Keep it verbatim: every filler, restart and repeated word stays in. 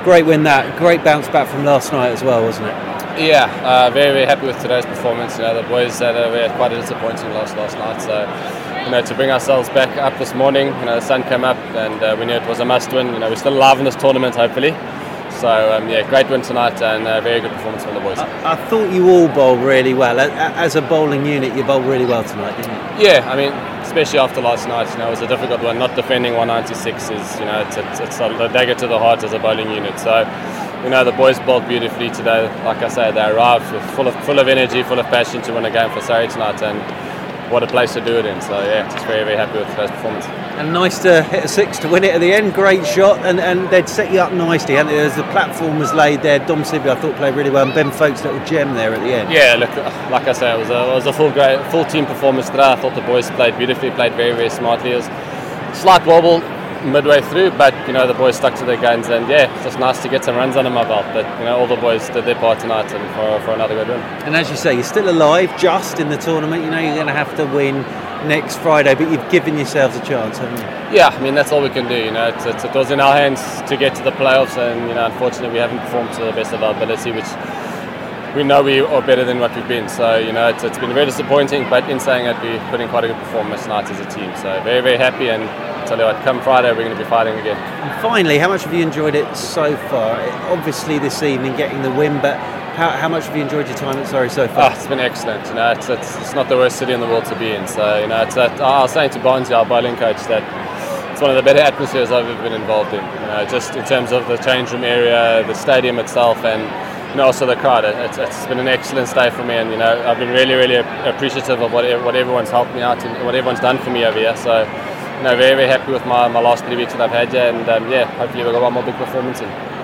great win that. Great bounce back from last night as well, wasn't it? Yeah, uh, very, very happy with today's performance. You know, the boys had, a, we had quite a disappointing loss last night. So, you know, to bring ourselves back up this morning, you know, the sun came up and uh, we knew it was a must-win. You know, we're still alive in this tournament, hopefully. So, um, yeah, great win tonight and a very good performance from the boys. I, I thought you all bowled really well. As a bowling unit, you bowled really well tonight, didn't you? Yeah, I mean, especially after last night, you know, it was a difficult one. Not defending one ninety-six is, you know, it's, it's, it's a dagger to the heart as a bowling unit. So, you know, the boys bowled beautifully today. Like I say, they arrived with full of full of energy, full of passion to win a game for Surrey tonight, and what a place to do it in. So, yeah, just very, very happy with today's performance. And nice to hit a six to win it at the end. Great shot, and, and they'd set you up nicely. And as the platform was laid there, Dom Sibley, I thought, played really well, and Ben Folkes' little gem there at the end. Yeah, look, like I say, it was a, it was a full great, full team performance today. I thought the boys played beautifully, played very, very smartly. It was a slight wobble midway through, but you know the boys stuck to their guns, and yeah, it's just nice to get some runs under my belt. But you know all the boys did their part tonight, and for, for another good win. And as you say, you're still alive, just in the tournament. You know you're going to have to win next Friday, but you've given yourselves a chance, haven't you? Yeah, I mean that's all we can do. You know, it's, it's, it was in our hands to get to the playoffs, and you know unfortunately we haven't performed to the best of our ability, which we know we are better than what we've been. So you know it's, it's been very disappointing, but in saying that, we put in quite a good performance tonight as a team. So very, very happy, and tell you what, come Friday we're going to be fighting again. And finally, how much have you enjoyed it so far? Obviously this evening getting the win, but how, how much have you enjoyed your time at Surrey so far? Oh, it's been excellent. You know, it's, it's it's not the worst city in the world to be in. So you know, it's a, I was saying to Barnsley, our bowling coach, that it's one of the better atmospheres I've ever been involved in. You know, just in terms of the change room area, the stadium itself, and you know also the crowd. It's, it's been an excellent stay for me, and you know I've been really, really appreciative of what what everyone's helped me out and what everyone's done for me over here. So. You know, very, very happy with my, my last three weeks that I've had here, and um, yeah, hopefully we've got one more big performance in.